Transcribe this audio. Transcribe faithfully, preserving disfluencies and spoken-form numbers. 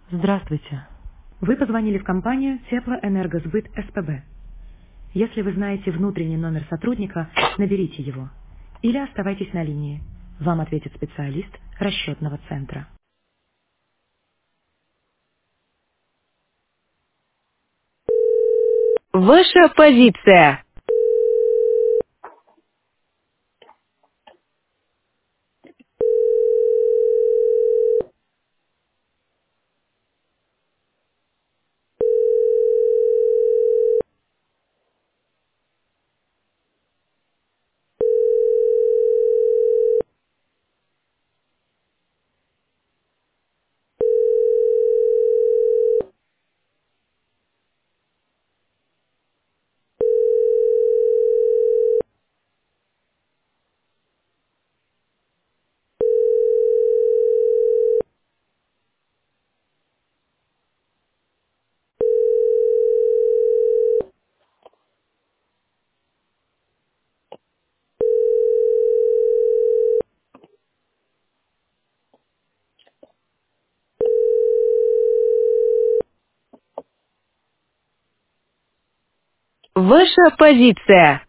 Здравствуйте. Вы позвонили в компанию Теплоэнергосбыт СПБ. Если вы знаете внутренний номер сотрудника, наберите его. Или оставайтесь на линии. Вам ответит специалист расчетного центра. Ваша позиция. Ваша позиция.